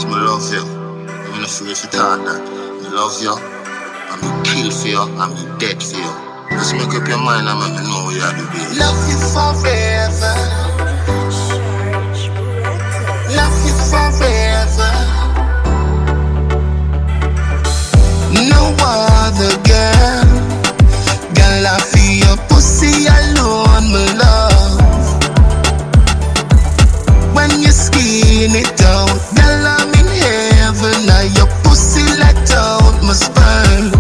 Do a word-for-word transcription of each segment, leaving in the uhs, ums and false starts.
Yes, me love you. I'm not afraid to talk that. Me love you. I'm me kill for you. I'm me dead for you. Just make up your mind and make me know what you are doing. Love you forever. Love you forever. No other girl. Girl, I feel your pussy alone, my love. When you skin it out, girl, I'm in heaven. Now your pussy let out my sperm.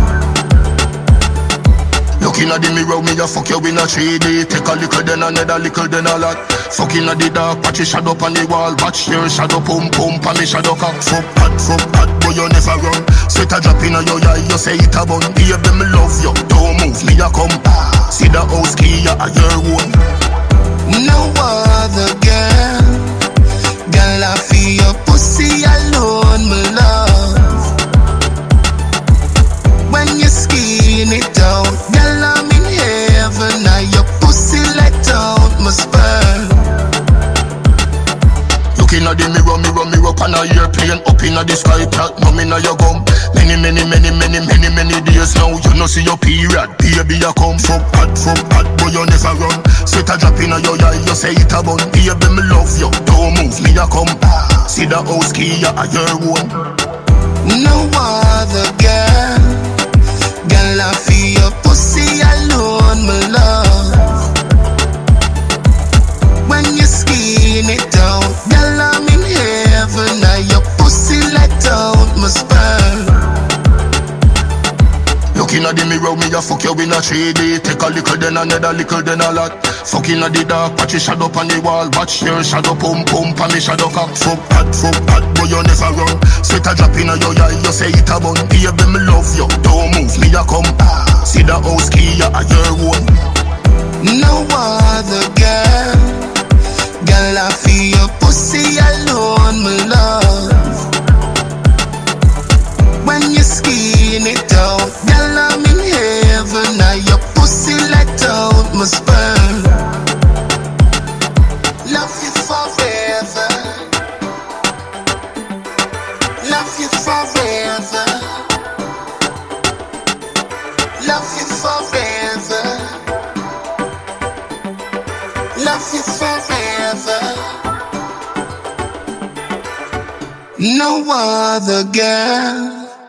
Looking at the mirror, me a fuck you in a three D. Take a little then another little then a lot. Fucking at the dark, patch your shadow on the wall. Watch your shadow pump pump and me shadow cock. Fuck hot, fuck hot, boy you never run. Sweat a drop in your eye, you say it a bun. Baby me love you, don't move me a come. See the house key a your own. No other girl. Girl, I feel your pussy alone, my love. When you skin it out, girl, I'm in heaven. Now your pussy let out my sperm. Looking at the mirror, mirror, mirror on a airplane. Up in the sky, cat, no me now you come. Many, many, many, many, many, many days now. You know see your period, baby you come. Fuck hot, fuck hot, boy you never run. Sweat a drop in your eye, you say it a bun. Baby me love you, don't move me a come. See the house key a your own. No other girl. Girl, I feel your pussy alone, my love. When you skin it out, girl, I'm in heaven. Now your pussy let out my sperm. Looking at the mirror, me a fuck you in a three D. Take a little then another little then a lot. Fucking at the dark, patch your shadow on the wall. Watch your shadow pump pump and me shadow cock. Fuck hot, fuck hot, boy you never run. Sweat a drop in your eye, you say it a bun. Baby me love you, don't move me a come. See the house key a your own. No other girl. Girl, I feel your pussy alone, my love. When you skin it out, girl, I'm in heaven. Now your pussy let out my sperm. Love you forever. Love you forever. Love you forever. Love you forever. No other girl.